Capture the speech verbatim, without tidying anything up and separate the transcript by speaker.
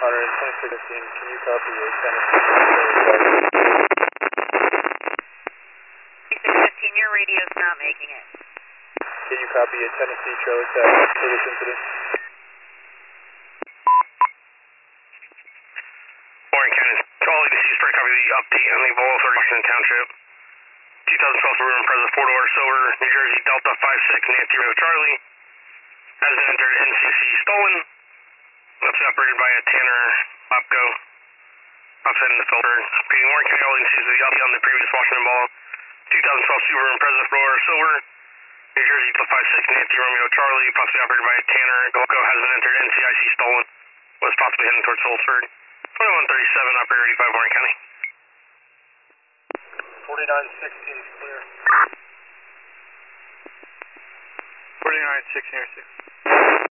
Speaker 1: Hunter, twenty-six fifteen, can you copy a Tennessee?
Speaker 2: twenty-six fifteen, your radio's not making it.
Speaker 1: Can you copy a Tennessee trailer tag for this incident?
Speaker 3: Warren County, Charlie, this is for a copy of the update on the Evolve Ferguson Township. two thousand twelve Suburban Impreza, four door sober, New Jersey Delta five six, Nancy Romeo Charlie. Has been entered N C C stolen. That's operated by a Tanner Lapco. Offset in the filter. Updating Warren County, all agencies with the update on the previous Washington Ball. two thousand twelve Suburban Impreza, four door sober, New Jersey Delta five six, Nancy Romeo Charlie. Possibly operated by a Tanner Lapco. Has been entered N C I C stolen. Was possibly heading towards Sulphur. twenty-one thirty-seven, operator eighty-five, Warren County.
Speaker 1: forty-nine sixteen is clear.
Speaker 4: forty-nine sixteen or six.